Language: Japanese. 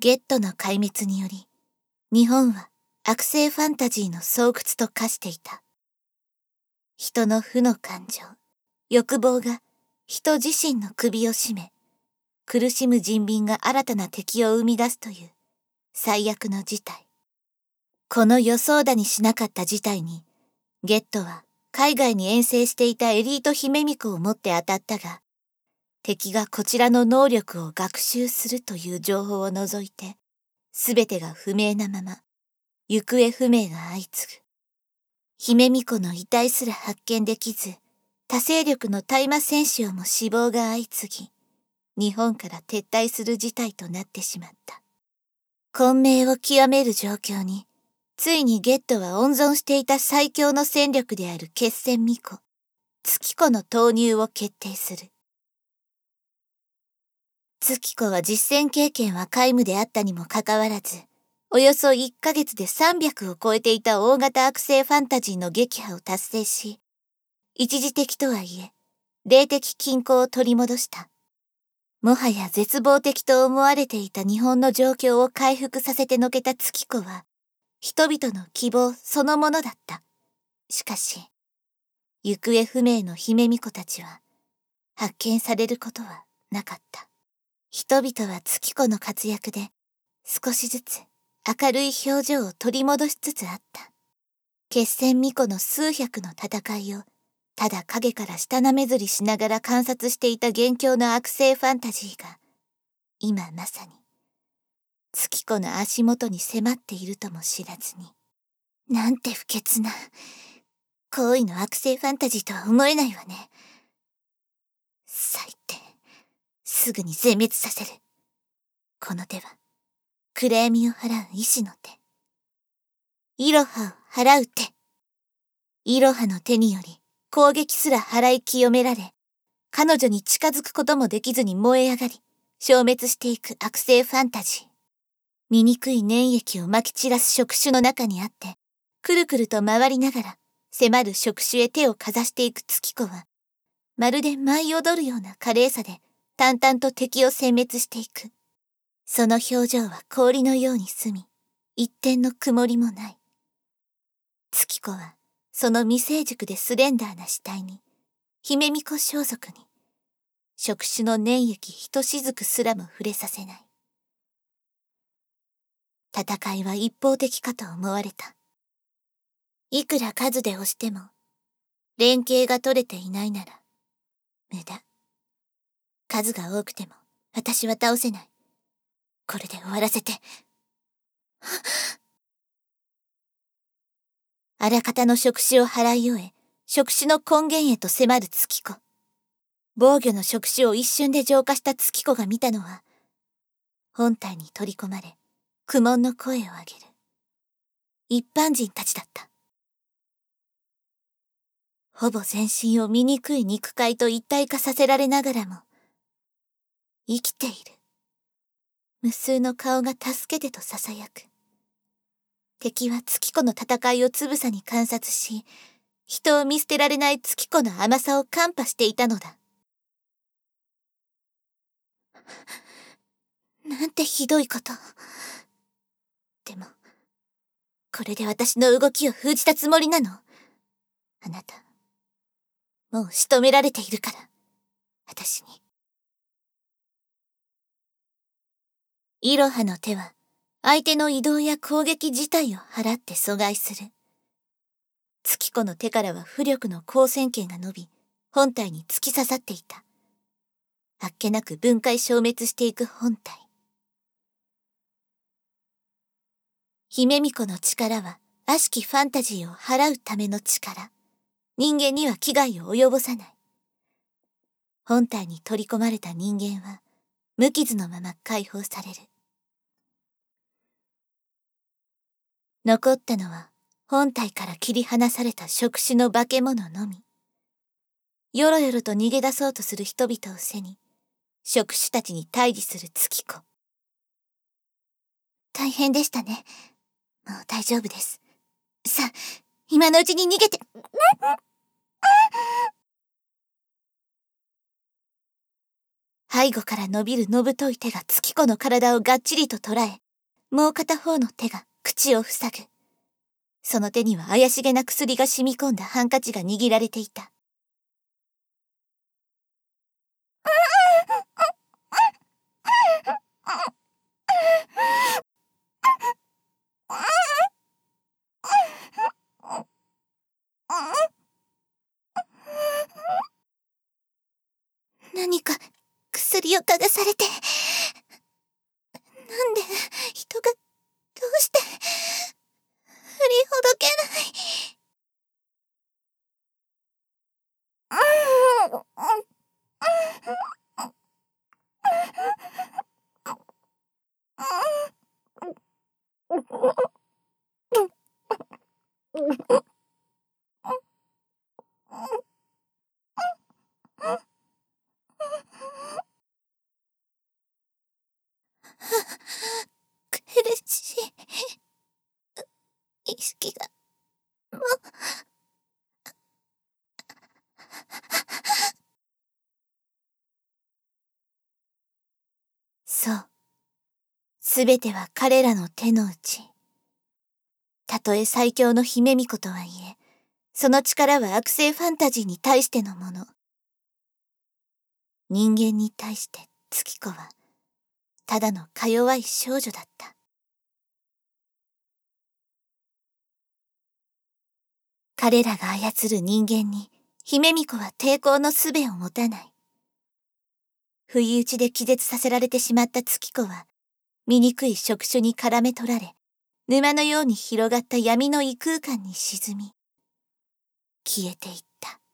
ゲットの壊滅により、日本は悪性ファンタジーの巣窟と化していた。人の負の感情、欲望が人自身の首を絞め、苦しむ人民が新たな敵を生み出すという最悪の事態。この予想だにしなかった事態に、ゲットは海外に遠征していたエリート姫巫女を持って当たったが、敵がこちらの能力を学習するという情報を除いて、すべてが不明なまま、行方不明が相次ぐ。姫巫女の遺体すら発見できず、他勢力の大麻戦士も死亡が相次ぎ、日本から撤退する事態となってしまった。混迷を極める状況に、ついにゲットは温存していた最強の戦力である決戦巫女、月子の投入を決定する。月子は実戦経験は皆無であったにもかかわらず、およそ1ヶ月で300を超えていた大型悪性ファンタジーの撃破を達成し、一時的とはいえ、霊的均衡を取り戻した。もはや絶望的と思われていた日本の状況を回復させてのけた月子は、人々の希望そのものだった。しかし、行方不明の姫巫女たちは、発見されることはなかった。人々は月子の活躍で、少しずつ明るい表情を取り戻しつつあった。決戦巫女の数百の戦いを、ただ影から下なめずりしながら観察していた元凶の悪性ファンタジーが、今まさに、月子の足元に迫っているとも知らずに。なんて不潔な、行為の悪性ファンタジーとは思えないわね。最低。すぐに全滅させる。この手は、暗闇を払う意志の手。イロハを払う手。イロハの手により、攻撃すら払い清められ、彼女に近づくこともできずに燃え上がり、消滅していく悪性ファンタジー。醜い粘液を撒き散らす触手の中にあって、くるくると回りながら、迫る触手へ手をかざしていく月子は、まるで舞い踊るような華麗さで、淡々と敵を殲滅していく。その表情は氷のように澄み、一点の曇りもない。月子は、その未成熟でスレンダーな死体に、姫巫女装束に、触手の粘液ひとしずくすらも触れさせない。戦いは一方的かと思われた。いくら数で押しても、連携が取れていないなら、無駄。数が多くても、私は倒せない。これで終わらせて。あらかたの触手を払い終え、触手の根源へと迫る月子。防御の触手を一瞬で浄化した月子が見たのは、本体に取り込まれ、苦悶の声を上げる。一般人たちだった。ほぼ全身を醜い肉塊と一体化させられながらも、生きている。無数の顔が助けてと囁く。敵は月子の戦いをつぶさに観察し、人を見捨てられない月子の甘さを看破していたのだ。なんてひどいこと。でも、これで私の動きを封じたつもりなの？あなた、もう仕留められているから、私に。イロハの手は、相手の移動や攻撃自体を払って阻害する。月子の手からは浮力の光線圏が伸び、本体に突き刺さっていた。あっけなく分解消滅していく本体。姫巫女の力は悪しきファンタジーを払うための力。人間には危害を及ぼさない。本体に取り込まれた人間は無傷のまま解放される。残ったのは本体から切り離された触手の化け物のみ。よろよろと逃げ出そうとする人々を背に、触手たちに対峙する月子。大変でしたね。もう大丈夫です。さあ、今のうちに逃げて。 背後から伸びるのぶとい手が月子の体をがっちりと捉え、もう片方の手が口を塞ぐ。その手には怪しげな薬が染み込んだハンカチが握られていた。何か薬を嗅がされて、なんで人がどうして振りほどけない。苦しい。意識がもう。そう。すべては彼らの手の内。たとえ最強の姫巫女とはいえ、その力は悪性ファンタジーに対してのもの。人間に対して月子は、ただのか弱い少女だった。彼らが操る人間に、姫巫女は抵抗の術を持たない。不意打ちで気絶させられてしまった月子は、醜い触手に絡め取られ、沼のように広がった闇の異空間に沈み、消えていった。